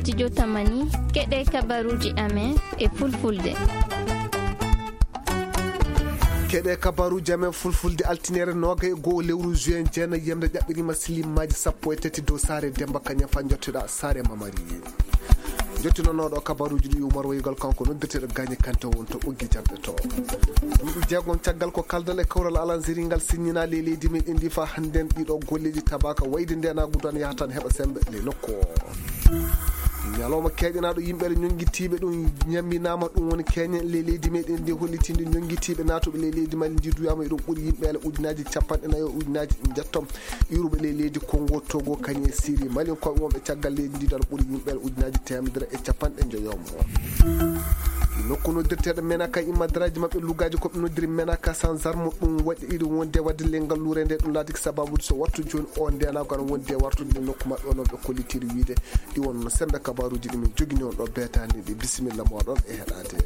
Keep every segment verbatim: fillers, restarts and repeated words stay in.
studio Tamani keɗe kabaruji amen e fulfulde. keɗe kabaruji amen fulfulde altinere noga e goho lewru juin jeena yemde ƴaɓɓirima silimaji sappo e tati dow saare Demba Kagna fa jotteɗa saare Mamari. jottinonoɗo kabaruji ɗi Oumar Woygal kanko noddirteɗo Gagné Kanté wonto ɓoggi jamɗe to ɗumɗi jeegom caggal ko kaldal e kawral alanziri ngal signina le leydi men indi fa hannden ɗiɗo golleji tabaka wayde ndenagu tan yahatan heɓa sembe le nokku o ñalawma keeƴanaɗo yimɓeɓe ñonguittiɓe ɗum ñamminama ɗum woni keñe le leydi meɗen ndi hollitinde ñonguittiɓe natuɓe le leydi mali jiduyama e ɗum ɓuuri yimɓeele ujunaji capanɗe nayyo ujunaji jettom iruɓe le leydi Congo Togo Kagné Syrie malin koɓe wonɓe caggal leydi ndi ɗon ɓuuri yimɓeele ujunaji temedere e capanɗe joyomo nokku noddirteɗo menaka immadaraji mabɓe lugaji koɓe noddiri menaka sans arme ɗum waɗi iɗum wonde wadde lengal lure nde ɗum laati sababude so wattu joni o ndenago aɗa wonde wartude nokku mabɓe onon ɓe kollitiri wiide ɗi wonno sembe kabaruji ɗi min jogini on ɗo betande ɗi bisimilla moɗon e heɗade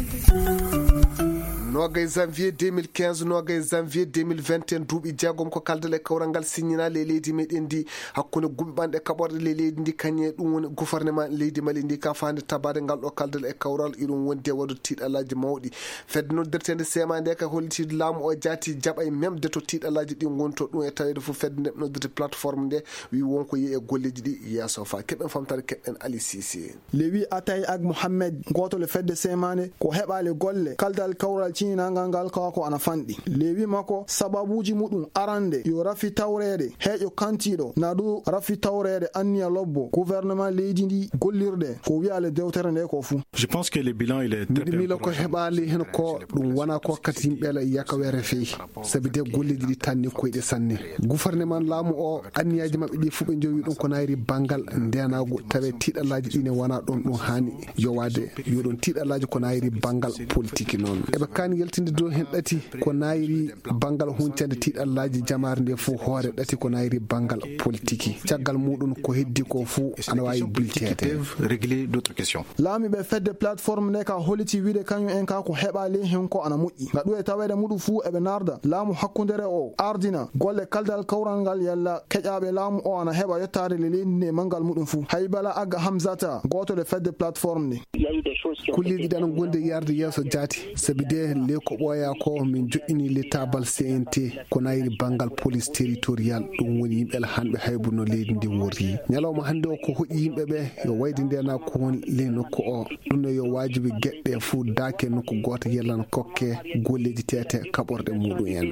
nogay janvier deux mille quinze nogay janvier deux mille vingt et un duuɓi jeegom ko kaldal e kawral ngal signina le leydi meɗen ndi hakkude guɓe ɓanɗe kaɓorde le leydi ndi kañe ɗum woni gouvernement leydi mali ndi ka fande tabade ngal ɗo kaldal e kawral iɗum wonde waɗo tiiɗalaji mawɗi fedde noddirtede sema nde ka hollitide laamu o jaati jaɓa e memde to tiiɗalaji ɗi gonto ɗum e tawede fof fedde nde noddirte plateforme nde wi wonko yi e golleji ɗi yesso fa keɓen famtare keɓen Ali Cissé le wi Atay Ag Mohamed gotole fedde semane ko heɓale golle kaldal kawral cininagal ngal kawa ko ana fanɗi lewi makko sababuji muɗum arande yo rafi tawrede heƴo kantiɗo na du rafi tawrede anniya lobbo gouvernement leydi ndi gollirde ko wiyale dewtere nde ko fuu. Je pense que le bilan il est miɗo mila ko heɓali hen ko ɗum wona ko wakkati yimɓeele yakawere feyi sabi de golleji ɗi tanni koyɗe sanne gouvernement laamu o anniyaji mabɓe ɗi fuu ɓe jowi ɗum ko nayri banggal ndenago tawe tiiɗallaji ɗine wona ɗon ɗum hani yowade yoɗon tiiɗallaji ko nayri banggal politique noon eɓe kani yaltinde dow hen ɗati ko nayri banggal huncande tiiɗallaji jamare nde fuu hoore ɗati ko nayri banggal politique caggal muɗum ko heddi ko fuu ana wawi biltede régler d'autres questions laami ɓe fedde plateforme nde ka holiti wiide kañum en ka ko heɓali hen ko ana moƴƴi gaɗu e tawede muɗum fuu eɓe narda laamu hakkudere o ardina golle kaldal kawral ngal yalla keƴaɓe laamu o ana heɓa yettade le leydi nde mangal muɗum fuu haybala Aga Hamzata gotole fedde plateforme nde kulliɗi ɗan gonde yarde yesso jaati sabi de le ko ɓooya ko min joƴƴini le tabal C N T ko nayri banggal police territorial ɗum woni yimɓeɓe hanɓe haybu no leydi ndi worri ñalawma hande o ko hoƴƴi yimɓeɓe yo wayde ndena ko woni le nokku o ɗum no yo wajibi gueɗɗe fuu daake nokku goto yellan kokke golleji tete kaɓorde muɗum en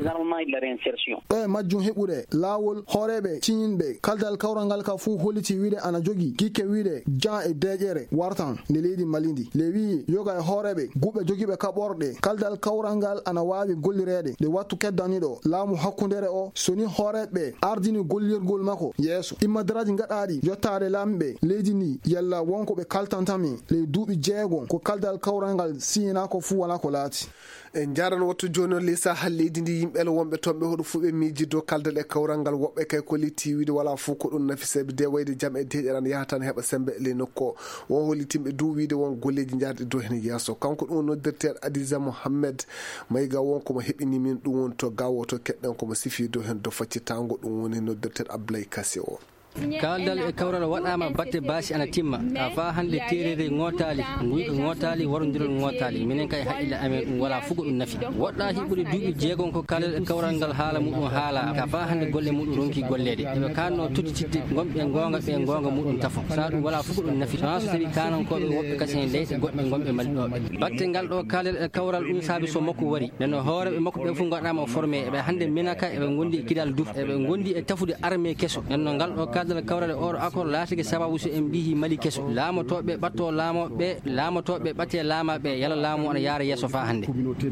ɓe majjum heɓude laawol hooreɓe ciñinɓe kaldal kawral ngal ka fuu holliti wiide ana jogui gikke wiide jan e deƴere wartan nde leydi malidi le wi yoga e hooreɓe guɓe joguiɓe kaɓorɗe kaldal kawral ngal ana wawi gollirede nde wattu keddaniɗo laamu hakkudere o soni hooreɓe ardini gollirgol makko yeeso immadaraji gaɗaɗi yottade laamiɓe leydi ndi yalla wonko ɓe kaltantami ley duuɓi jeegom ko kaldal kawral ngal siyina ko fuu wala ko laati en jaran wattu joni o leysa ha leydi ndi yimɓele wonɓe toon ɓe hoɗo fuu ɓe miiji dow kaldal e kawral ngal woɓɓe kay ko litti wiide wala fuu ko ɗum nafi sabi de wayde jaam e deƴeran yahatan heɓa sembe le nokku won hollitimɓe du wiide won golleji jarɗi dow hen yesso kanko ɗum noddirteɗo Adiza Mohamed mayga wonko mo heɓini min ɗum woni to gawo to keɗɗen komo sifi dow hen do faccitango ɗum woni noddirteɗo Ablaye Kassé o kaldal e kawral waɗama batte basi ana timma a fa hande terere ngotali guyka ngotali warodirol ngotali minen kay haqqille amen ɗum wala fugo ɗum nafi woɗɗa hiɓude duuɓi jeegon ko kaldal e kawral ngal haala muɗum haala ka fa hande golle muɗum ronki gollede eɓe kanno tottitidde gonɓe gonga ɓe gonga muɗum tafo sa ɗum wala fugo ɗum nafi sona so tawi kanankoɓe woɓɓe kasi hen leyɗe goɗɓe gonɓe maliɗoɓe batte ngal ɗo kaldal e kawral ɗum saabi so makko wari neno hooreɓe makko ɓe fof gaɗama formé eɓe hande minaka eɓe gondi e kidal duf eɓe gondi e tafude armé kesso nenno ngal ɗo kaldal kawral oɗo accord laatigi sababu so en mbihi Mali kesso laamotoɓe ɓatto laamoɓe laamotoɓe ɓatte laamaɓe yala laamu ana yaara yesso fa hande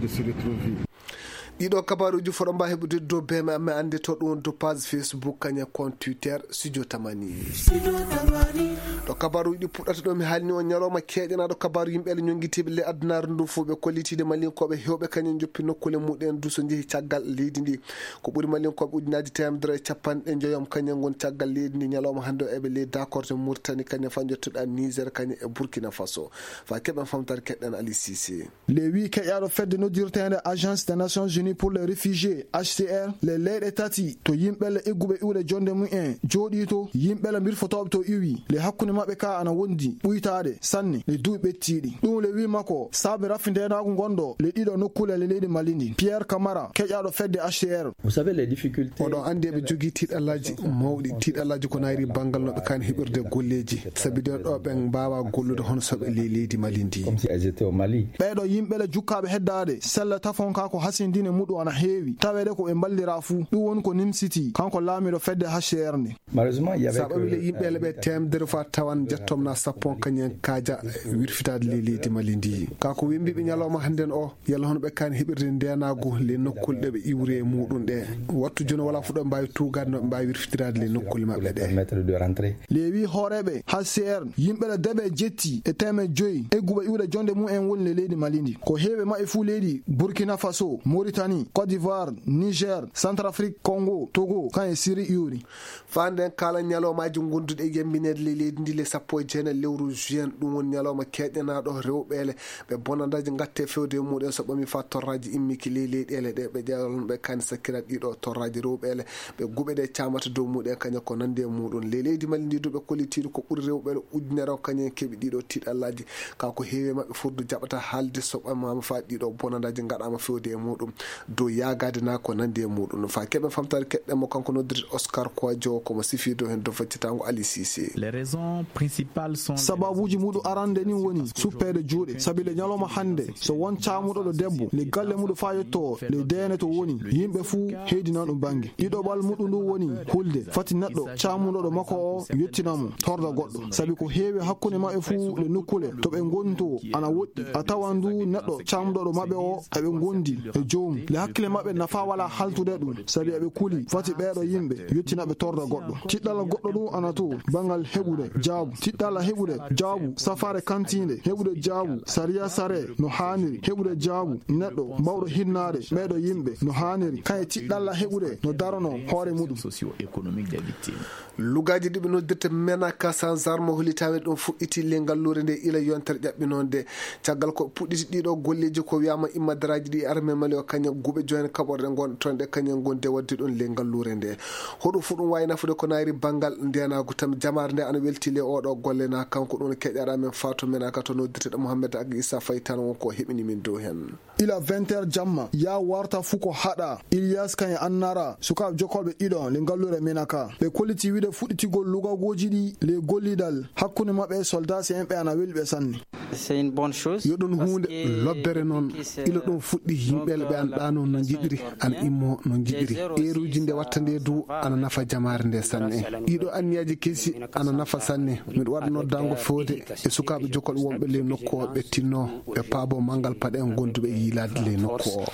ɗiɗo kabaruji foɗo mba heɓude dow beme amme ande to ɗum do page Facebook kaña compte Twitter studio Tamani ɗo kabaruji ɗi puɗɗata ɗo mi haalni on ñalawma keeƴanaɗo kabaru yimɓeɓe ñonguitiɓe le addunaru ndu fuu ɓe kollitide malinkoɓe hewɓe kañum joppi nokkule muɗen du so jeehi caggal leydi ndi ko ɓuuri malinkoɓe ujunaji temedere e capanɗe joyom kañum gon caggal leydi ndi ñalawma hande o eɓe leydi d'accord to Mauritanie kañum fa jottuɗa Niger kañum e Burkina Faso fa keɓen famtare keɗɗen Ali Cissé le wi keƴaɗo fedde noddirtede agence des nations unies Unis pour les réfugiés H C R le leyɗe tati to yimɓe egguɓe iwde jonde mumen jooɗi to yimɓe mirfotoɓe to iwi le hakkunde maɓɓe ka ana wondi ɓuytade sanne le duuɓi ɓettiɗi ɗum le wi makko saabi raffindenago gondo le ɗiɗo nokkule le leydi Malindi. Pierre Camara keƴaɗo fedde H C R. Vous savez les difficultés oɗon andi eɓe jogui tiɗallaji mawɗi tiɗallaji ko nayri banggal noɓe kani heɓirde golleji sabi den ɗo ɓe mbawa gollude hono soɓe le leydi Malindi comme si elles étaient au Mali. ɓeɗo yimɓe le jukkaɓe heddade selle tafon ka ko hasindine muɗum ana heewi tawede ko ɓe ballira fuu ɗum woni ko nimsiti kanko laamiɗo fedde H C R nde. Malheureusement il y avait saɓa wile yimɓele ɓe temdere fa tawan jettomna sappon kañen kaja wirfitade le leydi Malindi kako wimbiɓe ñalawma hannden o yalla hono ɓe kani heɓirde ndenago le nokkulɗe ɓe iwre muɗum ɗe wattu joni wala fu ɗo mbawi tugade no ɓe mbawi wirfitirade le nokkule maɓɓe ɗe. lewi hooreɓe H C R yimɓele deɓe jetti e teme joyi egguɓe iwde jonde mumen woni le leydi Malindi ko heeɓe maɓɓe fuu leydi Burkina Faso, Mauritanie, Côte d'Ivoire, Niger, Centrafrique, Congo, Togo kan e Syrie iwri. fanden kala ñalawmaji gonduɗe e yembinede le leydi ndi le sappo e jeenayi lewru juin ɗum woni ñalawma keƴƴanaɗo rewɓele ɓe bonandaji gatte fewde muɗen so ɓami fa torraji immiki le leyɗele ɗe ɓe ƴeewon ɓe kani sakkirat ɗiɗo torraji rewɓele ɓe guɓe ɗe camata dow muɗen kañum ko nande e muɗum le leydi Malindi du ɓe kollitiɗo ko ɓuuri rewɓele ujunere kañum keeɓi ɗiɗo tiɗallaji kako heewi maɓɓe furdu jaɓata haalde so ɓamama fa ɗiɗo bonandaji gaɗama fewde e muɗum dow yagade na ko nande e muɗum no fa keɓe famtare keɗɗemo kanko noddirde Oscar Kouadio komo sifido hen dow faccitango Ali Cissé. Les raisons principales sont sababuji muɗum arande ni woni suppede juuɗe sabi le ñalawma hande so won camuɗo ɗo debbo le galle muɗum fa yetto le dene to woni yimɓe fuu heydinan ɗum banggue ɗiɗoɓal muɗum ɗum woni hulde fati neɗɗo camuɗo ɗo makko o yettinamo torda goɗɗo sabi ko heewi hakkude maɓɓe fuu le nokkule to ɓe gonto ana woɗɗi a tawan du neɗɗo camuɗo ɗo maɓɓe o eɓe gondi e jomum le hakkille maɓɓe nafa wala haltude ɗum sabi eɓe kuuli fati ɓeɗo yimɓe yettinaɓe torda goɗɗo tiɗɗala goɗɗo ɗum ana to bangal heɓude jaabu tiɗɗala heɓude jaabu safare kantinde heɓude jaabu sariya sare no haniri heɓude jaabu neɗɗo mbawɗo hinnade ɓeɗo yimɓe no haniri kaye tiɗɗalla heɓude no darano hoore muɗum socio-économique des victimes. lugaji ɗiɓe noddirte menaka sans arme hollitami ɗum fuɗɗiti lengallure nde ila yontere ƴaɓɓinode caggal ko puɗɗiti ɗiɗo golleji ko wiyama immadaraji ɗi arme mali o kañum guɓe joyen kaɓorde gon toon ɗe kañum gonde wadde ɗon lengallure nde hoɗum fu ɗum wawi nafude ko nayri banggal ndenago tam jamare nde ana weltile oɗo golle na kanko ɗum keƴaɗa men fatou menaka to noddirteɗo Mouhamed Ag Issa Faye tan wonko heɓini min dow hen ila vingt heures jamma ya warta fu ko haɗa Ilias kañe annara sukaɓe jokolɓe ɗiɗo le ngallure menaka ɓe kolliti wiide fuɗɗitigol lugagoji ɗi le gollidal hakkude maɓɓe soldat si en ɓe ana weli ɓe sanne yoɗon hunde lobbere noon ilo ɗum fuɗɗi yimɓele ɓe an ɗano no jiɗiri ana immo no jiɗiri eruji nde watta nde du ana nafa jamare nde sanne ɗiɗo anniyaji kesi ana nafa sanne miɗo waɗa noddango fewde e sukaɓe jokolɓe wonɓe le nokku o ɓe tinno ɓe paabo mangal paɗe en gonduɓe yilade le nokku o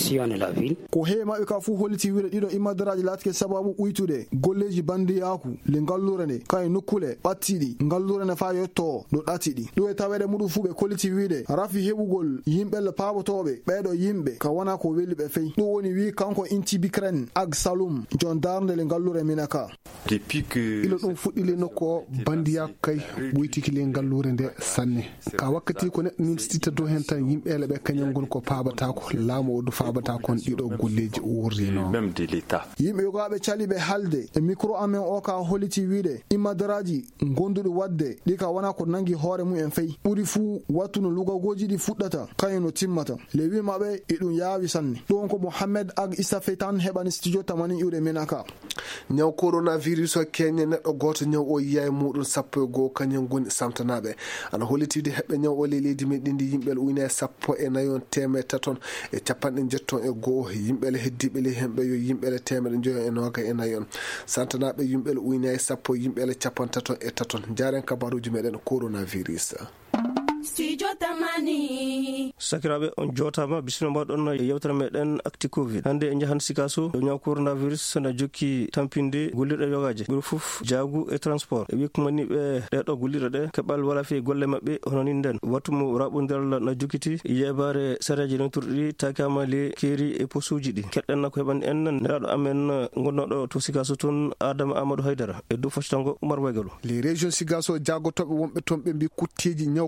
ko heewi maɓɓe ka fuu holliti wiide ɗiɗo immadaraji latike sababu ɓuytude golleji bandiyaku le ngallure nde kaye nokkule ɓattiɗi ngallure nde fa yetto ɗo ɗatiɗi ɗum e taweɗe muɗum fuu ɓe kolliti wiide rafi heɓugol yimɓelle paabotoɓe ɓeɗo yimɓe ka wona ko weli ɓe fey ɗum woni wi kanko inti bicren Ag Saloum jon darde le ngallure minaka ilo ɗum fuɗɗi le nokku o bandiyaku kay ɓuytiki le ngallure nde sanne ka wakkati ko neɗɗo nimsititta dow hen tan yimɓele ɓe kañum gon ko paabatako laamu o du faabatakon ɗiɗo golleji wurdino yimɓe yogaɓe caliɓe halde e micro amen o ka holliti wiide immadaraji gonduɗi wadde ɗi ka wona ko nangi hoore mum en fey ɓuri fuu wattu no lugagoji ɗi fuɗɗata kañum no timmata le wi maɓɓe e ɗum yaawi sanne ɗum ko Mouhamed Ag Issa Faye tan heɓani studio tamani iwde menaka ñaw coronavirus o keñe neɗɗo goto ñaw o yiya e muɗum sappo e goho kañum goni samtanaɓe ana hollitide heɓɓe ñaw o le leydi meɗen ndi yimɓele uyne sappo e nayon temed taton e capanɗe jetton e goho yimɓele heddiɓe le hemɓe yo yimɓele temeɗe joyon e noga e nayon santanaɓe yimɓele uyne sappo yimɓele capan taton e taton jaren kabaruji meɗen coronavirus. Studio Tamani. Sakiraɓe on jotama bisino mbaɗon e yewtere meɗen acti covid hande e jahan sikaso ñaw coronavirus na jokki tampinde gollirɗe yogaje ɓuri foof jaagu e transport e wikkumani ɓe ɗeɗo gollirɗe ɗe keɓal wala fi golle mabɓe hono ni nden wattumo raɓodiral na jokkiti yebare sareji noturɗi takama le keeri e posuji ɗi keɗɗenna ko heɓani en neraɗo amen gonnoɗo to sikaso toon Adama Amadou Haydara e dow foctango Oumar Waygalo les régions sigaso jagotoɓe wonɓe toon ɓe mbi kutteji ñaw corona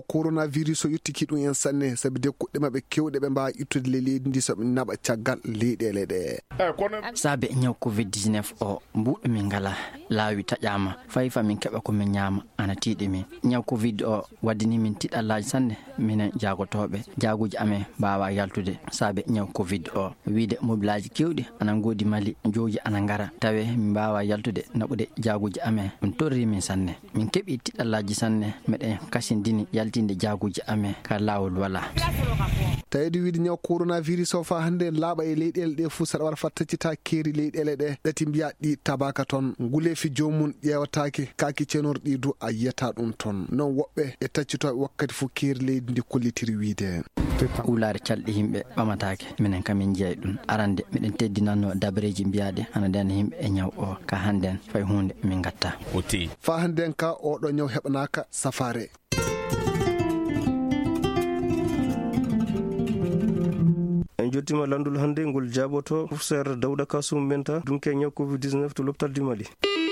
coronavirus o yettiki ɗum en sanne sabi de kuɗɗe maɓe kewɗe ɓe mbawa ittude le leydi ndi soɓe naɓa caggal leyɗele ɗe. saabe ñaw covid dix-neuf o mbuɗo min ngala laawi taƴama fayi fa min keɓa komin ñaama ana tiiɗi min. ñaw covid o waddini min tiɗallaji sanne minen jagotoɓe jaguji amen mbawa yaltude saabe ñaw covid o wiide mobilaji kewɗi ana godi mali joji ana ngara tawe min mbawa yaltude naɓude jaguji amen ɗum torri min sanne min keeɓi tiɗallaji sanne meɗen kasindini yaltinde jaguji amen ka lawol wala. tawede wiide ñaw coronavirus o fa hande laaɓa e leyɗele ɗe fuu saɗa waɗa fa taccita keeri leyɗele ɗe ɗati mbiya ɗi tabaka toon ngulefi jomum ƴewatake kaki cenorɗi du a yiyata ɗum toon non woɓɓe e taccitoɓe wakkati fo keeri leydi ndi kollitiri wiide wulare calɗi yimɓe ɓamatake minen kamin jeeyi ɗum arande miɗen teddinanno dabreji mbiyaɗe hana nden yimɓe e ñaw o ka hannden fay hunde min gatta fa hannden ka oɗo ñaw heɓanaka safare. en jottima landul hande ngol jaboto professeur Dawda Kasum Menta dunke ñaw covid dix-neuf to l'hôpital du Mali.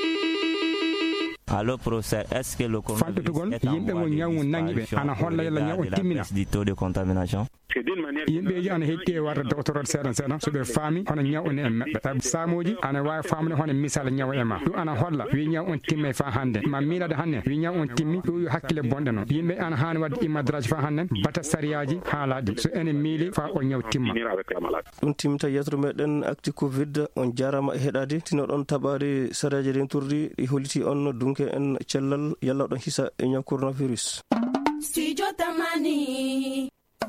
allo professeur est ce que le fandutugol yimɓe mo ñawu nangiɓe ana holla yalla ñaw timmina du taux de contamination yimɓeji ana hetti e warde doctorate seeɗan seeɗan soɓe faami hono ñaw on e maɓɓe taw samoji ana wawi famde hono misala ñaw e ma ɗum ana holla wi ñaw on timme fa hande ma miilade hannde wi ñaw on timmi ɗum yo hakkille bonɗe noon yimɓe ana hani wadde immadraji fa hannden bata sariyaji haalaɗi so enen miili fa o ñaw timma. ɗum timmita yetro meɗen acti covid on jarama e heɗade tino ɗon taɓari sariyaji ɗen turdi ɗi holliti on dunke en cellal yalla ɗon hisa e ñaw coronavirus. Studio Tamani.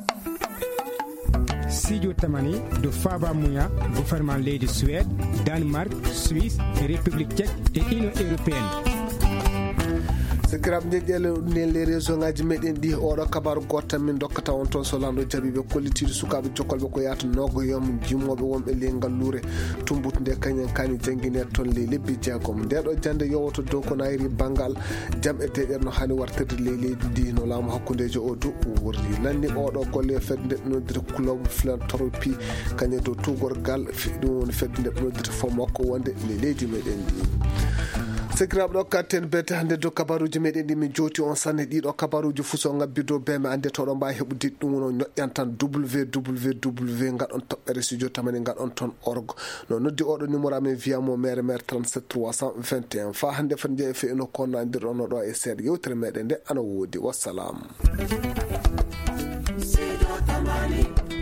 Studio Tamani do Faba Mouya, gouvernement leydi Suède, Danemark, Suisse, République tchèque et Union européenne. sikirab jeƴƴele nen les région ngaji meɗen ɗi oɗo kabaru gotta min dokkata on toon so lando jaabiɓe kollitiɗo sukaɓe jokkolɓe ko yata nogoyom jimmoɓe wonɓe ley ngallure tumbutu nde kañen kani jangguinede toon ley lebbi jeegom ndeɗo jande yowoto dow ko nayri banggal jaam e deƴƴere no hani wartirde ley leydi ndi no laamu hakkudejo o du worri lanni oɗo golle fedde nde noddirta club philanthropie kañum dow tugorgal ɗum woni fedde nde noddirta fo makko wonde ley leydi meɗen ndi. sikiraɓe ɗo katten bete hannde dow kabaruji meɗen ɗi min joti on sanne ɗiɗo kabaruji fuu so ngabbido be mi ande toɗo mbawi heɓude ɗum wono ñoƴƴan tan www gaɗon toɓɓere studio tamani gaɗon toon org no noddi oɗo numéro amen wiyamo maire maire trente-sept trois cent vingt et un fa hannde fati jeeyi fe eno konnadir ono ɗo e seeɗa yewtere meɗen nde ana woodi wassalam.